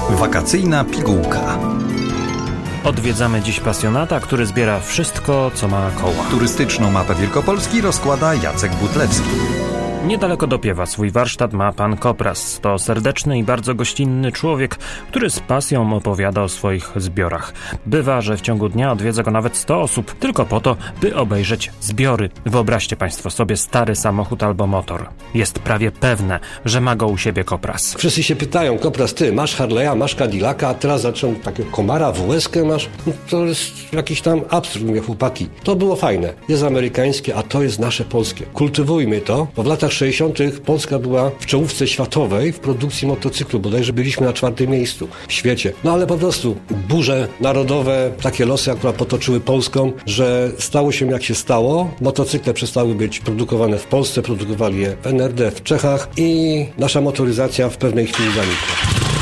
Wakacyjna pigułka. Odwiedzamy dziś pasjonata, który zbiera wszystko, co ma koła. Turystyczną mapę Wielkopolski rozkłada Jacek Butlewski. Niedaleko Dopiewa swój warsztat ma pan Kopras. To serdeczny i bardzo gościnny człowiek, który z pasją opowiada o swoich zbiorach. Bywa, że w ciągu dnia odwiedza go nawet 100 osób, tylko po to, by obejrzeć zbiory. Wyobraźcie państwo sobie stary samochód albo motor. Jest prawie pewne, że ma go u siebie Kopras. Wszyscy się pytają, Kopras, ty masz Harley'a, masz Cadillaca, a teraz zaczął takiego Komara, WS-kę masz? No, to jest jakiś tam absurd, mówię, chłopaki. To było fajne. Jest amerykańskie, a to jest nasze polskie. Kultywujmy to, bo w latach 60. Polska była w czołówce światowej w produkcji motocyklu, bodajże byliśmy na 4. miejscu w świecie. No ale po prostu burze narodowe, takie losy akurat potoczyły Polską, że stało się jak się stało. Motocykle przestały być produkowane w Polsce, produkowali je w NRD, w Czechach i nasza motoryzacja w pewnej chwili zanikła.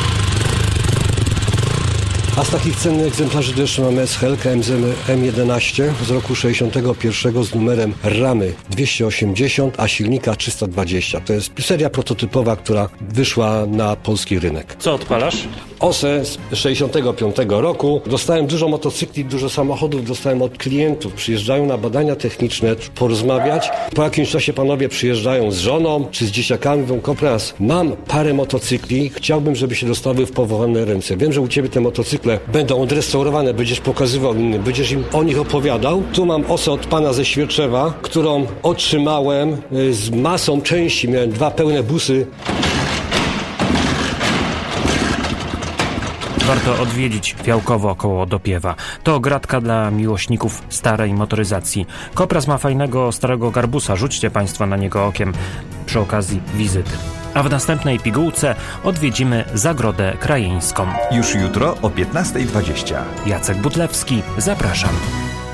A z takich cennych egzemplarzy to jeszcze mamy SHL-kę M11 z roku 61 z numerem ramy 280, a silnika 320. To jest seria prototypowa, która wyszła na polski rynek. Co odpalasz? OSE z 65 roku. Dostałem dużo motocykli, dużo samochodów, dostałem od klientów. Przyjeżdżają na badania techniczne, porozmawiać. Po jakimś czasie panowie przyjeżdżają z żoną czy z dzieciakami. Mówią, Kopras, mam parę motocykli, chciałbym, żeby się dostały w powołane ręce. Wiem, że u ciebie te motocykle będą odrestaurowane, będziesz pokazywał innym, będziesz im o nich opowiadał. Tu mam osę od pana ze Świerczewa, którą otrzymałem z masą części. Miałem 2 pełne busy. Warto odwiedzić Fiałkowo koło Dopiewa. To gratka dla miłośników starej motoryzacji. Kopras ma fajnego starego garbusa, rzućcie państwo na niego okiem przy okazji wizyty. A w następnej pigułce odwiedzimy Zagrodę Krajeńską. Już jutro o 15:20. Jacek Butlewski, zapraszam.